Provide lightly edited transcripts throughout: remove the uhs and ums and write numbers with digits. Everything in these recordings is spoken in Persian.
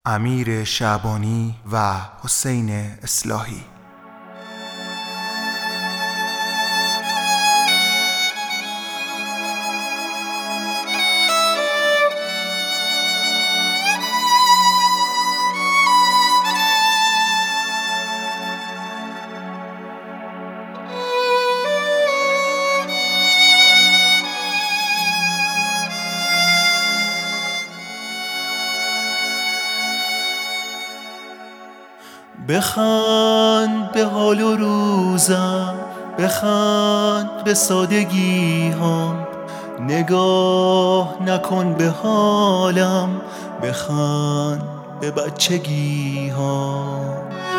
امیر شعبانی و حسین اصلاحی. بخند به حال و روزم، بخند به سادگی هم، نگاه نکن به حالم، بخند به بچگی هم.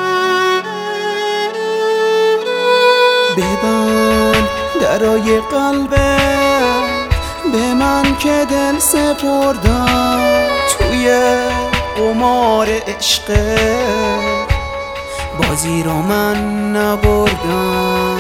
ببند درای قلبت به من که دل سپردم توی قمار عشقت، بازی رو من نبردم.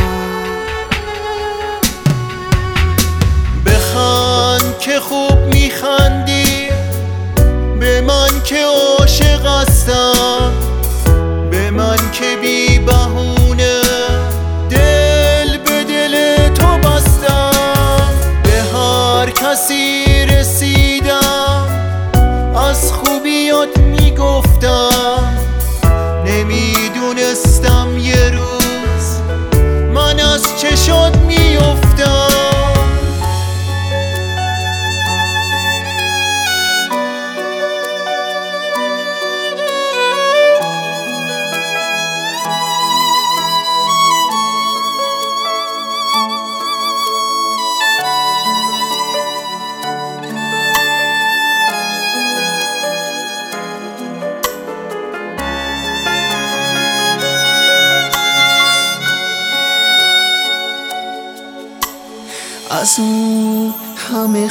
بخند که خوب میخندی به من که عاشق هستم، به من که بی بهونه دل به دل تو بستم. به هر کسی رسیدم از خوبیات میگفتم، نمیدونستم یه روز من از چشات میافتم. از اون همه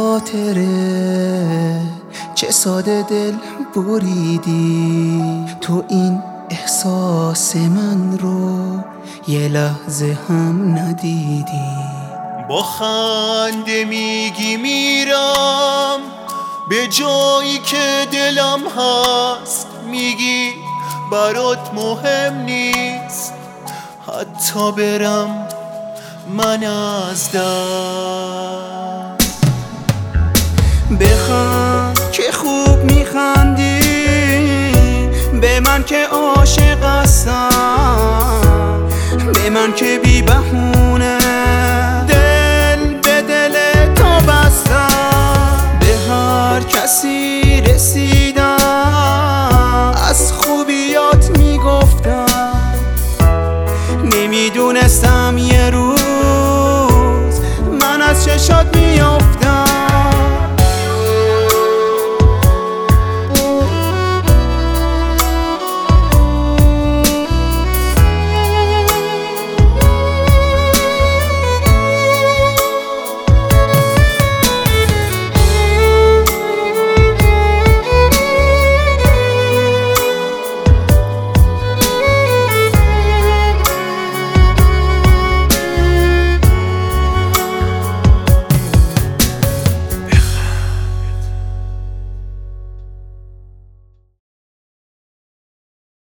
خاطره چه ساده دل بریدی، تو این احساس من رو یه لحظه هم ندیدی. با خنده میگی میرم به جایی که دلم هست، میگی برات مهم نیست حتی برم من از دست. بخند که خوب میخندی به من که عاشق هستم، به من که بی بهونه دل به دل تو بستم. به هر کسی